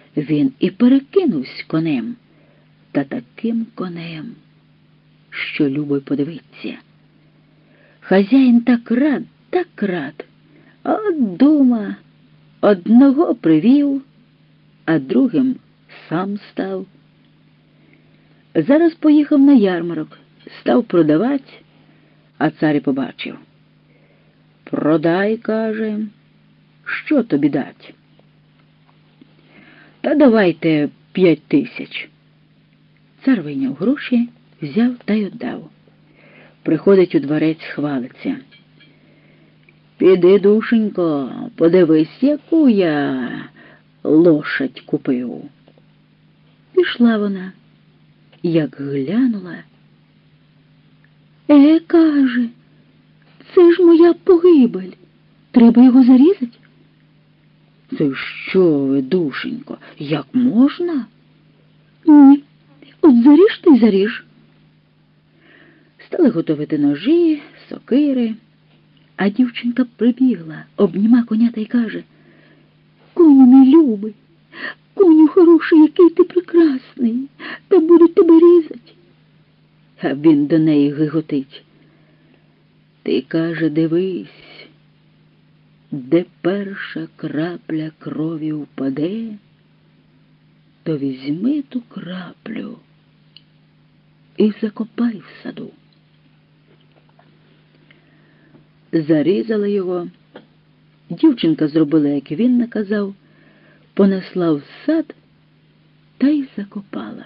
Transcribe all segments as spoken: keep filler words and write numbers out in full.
він і перекинувсь конем, та таким конем, що любо й подивиться. Хазяїн так рад, так рад. От дума, одного привів, а другим сам став. Зараз поїхав на ярмарок, став продавати, а цар і побачив. «Продай, — каже, — що тобі дать?» «Та давайте п'ять тисяч». Цар вийняв гроші, взяв та й віддав. Приходить у дворець, хвалиться. «Піди, душенько, подивись, яку я лошадь купив». Пішла вона, як глянула. «Е, — каже, — це ж моя погибель, треба його зарізати». «Це що ви, душенько, як можна?» «Ні, от заріж ти й заріж». Стали готувати ножі, сокири, а дівчинка прибігла, обніма коня та й каже: «Коню мій любий, коню хороший, який ти прекрасний, та будуть тебе різати». А він до неї гиготить. «Ти, — каже, — дивись, де перша крапля крові впаде, то візьми ту краплю і закопай в саду». Зарізала його. Дівчинка зробила, як він наказав, понесла в сад та й закопала.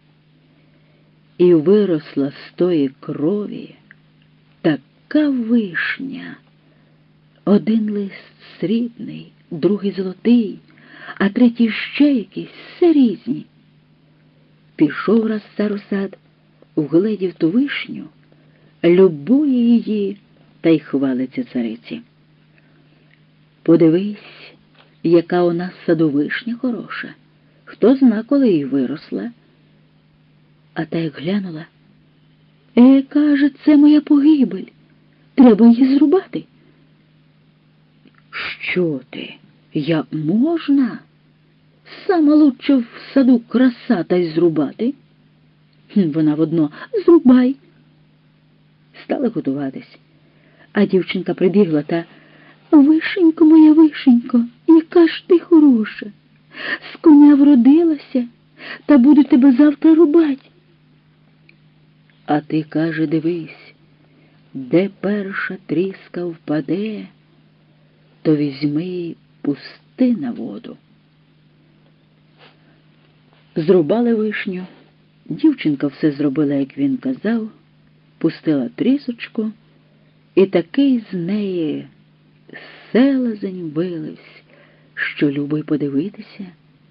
І виросла з тої крові така вишня. Один лист срібний, другий золотий, а третій ще якийсь, все різні. Пішов раз цар у сад, вгледів ту вишню, любує її та й хвалиться цариці. «Подивись, яка у нас в саду вишня хороша, хто зна, коли й виросла». А та як глянула: «Е, — каже, — це моя погибель, треба її зрубати». «Що ти, як можна? Сама лучше в саду краса та й зрубати». Вона водно: «Зрубай». Стали готуватись, а дівчинка прибігла та: «Вишенько моя, вишенько, яка ж ти хороша, з коня вродилася, та буду тебе завтра рубать». А ти, — каже, — дивись, де перша тріска впаде, то візьми й пусти на воду». Зрубали вишню. Дівчинка все зробила, як він казав, пустила трісочку, і такий з неї селезень виливсь, що любо й подивитися.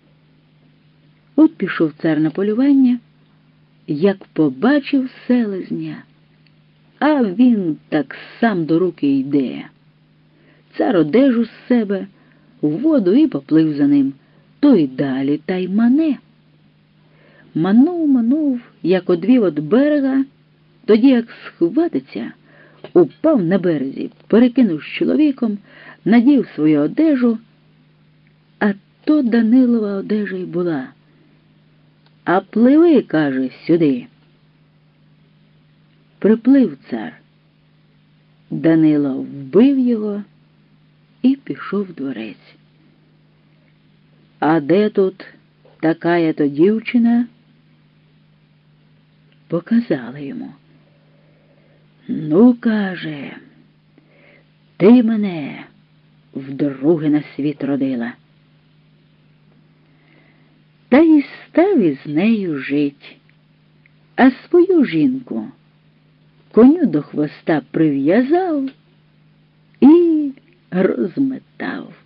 От пішов цар на полювання, як побачив селезня, а він так сам до руки йде. Цар одежу з себе, в воду і поплив за ним, то й далі та й мане. Манув, манув, як одвів від берега, тоді як схватиться, упав на березі, перекинув з чоловіком, надів свою одежу, а то Данилова одежа й була. «А пливи, — каже, — сюди». Приплив цар. Данило вбив його і пішов в дворець. «А де тут така-то дівчина?» Показали йому. «Ну, — каже, — ти мене вдруге на світ родила». Та й став із нею жить, а свою жінку коню до хвоста прив'язав і розметав.